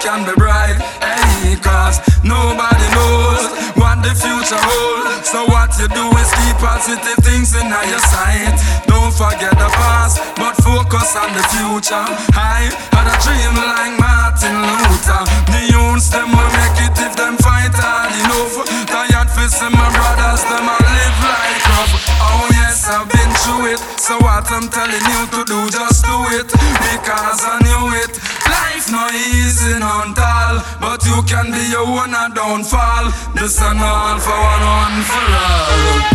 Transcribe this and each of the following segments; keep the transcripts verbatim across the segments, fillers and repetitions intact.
can be bright. Hey, cause nobody knows what the future holds. So what you do is keep positive things in your sight. Don't forget the past, but focus on the future. I had a dream like Martin Luther. The youths, them will make it if them fight hard enough. Tired face and my brothers, them all live like rough. Oh yes, I've been through it. So what I'm telling you to do, just do it. Because I knew it. Life no easy, none tall, but you can be your own and don't fall. The sun all for one, one for all.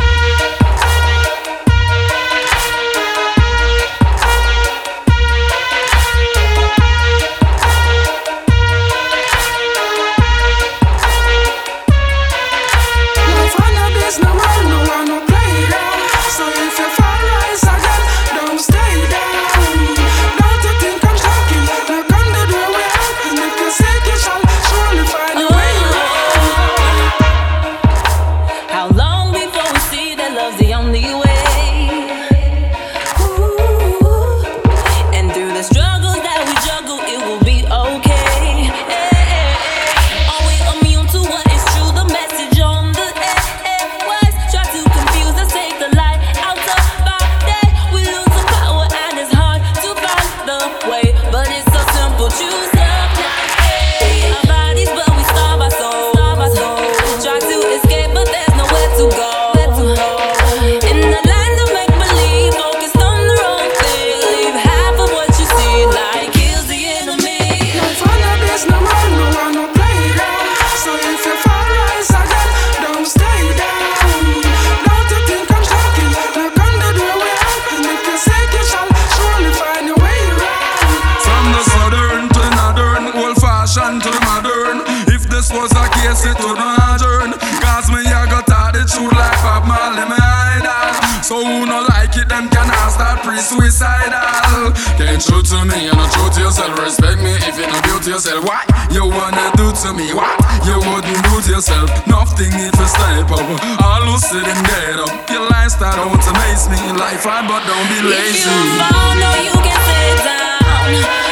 To the modern. If this was a case, it would not turn. Cause me I got all the truth like Bob Marley, my idol. So who no like it, them can ask that pre-suicidal. Can't true to me, and not true to yourself. Respect me if you not do to yourself. What you wanna do to me? What you wouldn't do to yourself? Nothing need to step up. All who sit and get up. Your lifestyle don't amaze me. Life hard but don't be lazy. If you fall, no you can stay down.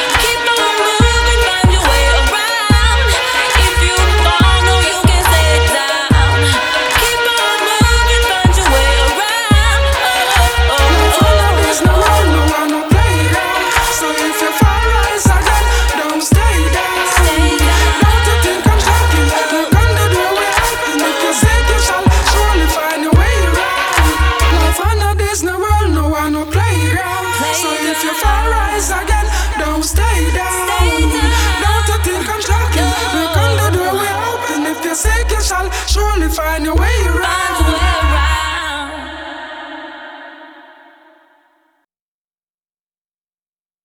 Don't stay down. Don't you think I'm shocking? Look on the door, we're open. If you seek, you shall surely find your way.